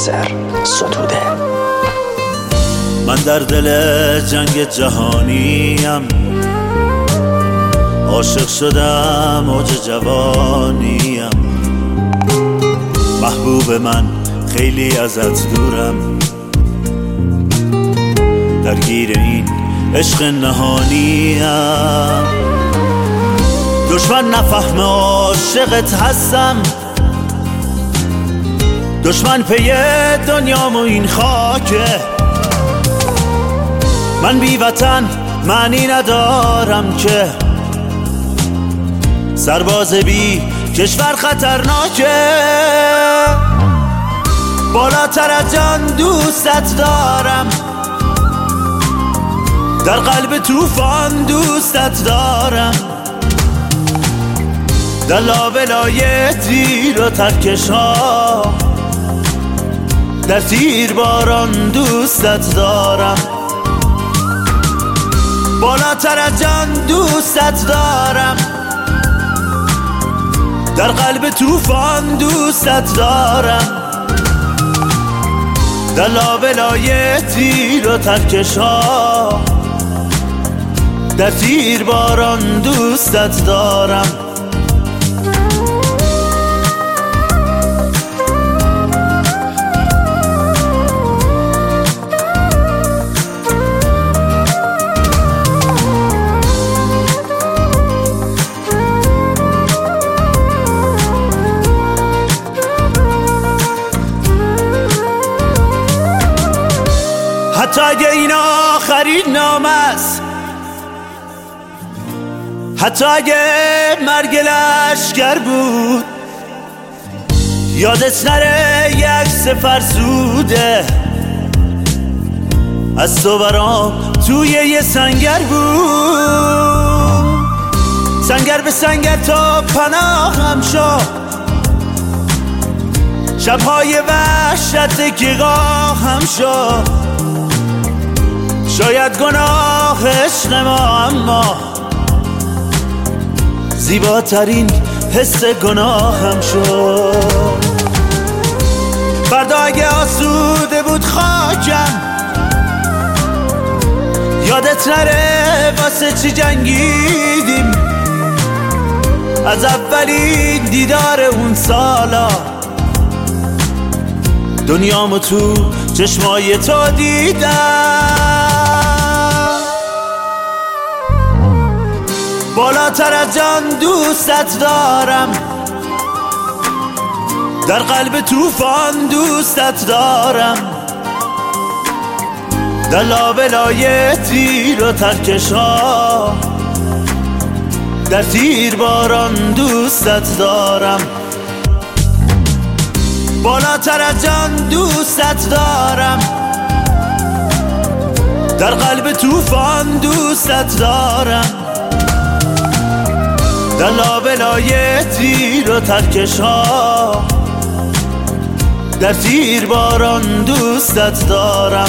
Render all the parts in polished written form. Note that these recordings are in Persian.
ناصر ستوده. من در دل جنگ جهانیم، عاشق شدم اوج جوانیم. محبوب من خیلی ازت دورم، درگیر این عشق نهانیم. دشمن نفهم عاشقت هستم، دشمن پی دنیام و این خاکه. من بی وطن معنی ندارم که، سرباز بی کشور خطرناکه. بالاتر از جان دوستت دارم، در قلب طوفان دوستت دارم. در لابلای تیر و ترکشا، در تیر باران دوستت دارم. بالاتر از جان دوستت دارم، در قلب طوفان دوستت دارم. در لابلای تیر و ترکشا، در تیر باران دوستت دارم. حتی اگه این آخرین نام است، حتی اگه مرگ لشکر بود، یادت نره یک عکس فرسوده از تو برام توی یه سنگر بود. سنگر به سنگر تا پناهم شو، شبهای وحشت که هم شو. شاید گناه عشق ما، اما زیباترین حس گناهم شد. فردا اگه آسوده بود خاکم، یادت نره واسه چی جنگیدیم. از اولین دیدار اون سالا، دنیامو تو چشمای تو دیدم. بالاتر از جان دوستت دارم، در قلب طوفان دوستت دارم. در لابلای تیر و ترکشا، در تیر باران دوستت دارم. بالاتر از جان دوستت دارم، در قلب طوفان دوستت دارم. در لابلای تیر و ترکشا، در تیر باران دوستت دارم.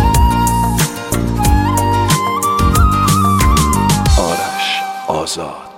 آزاد.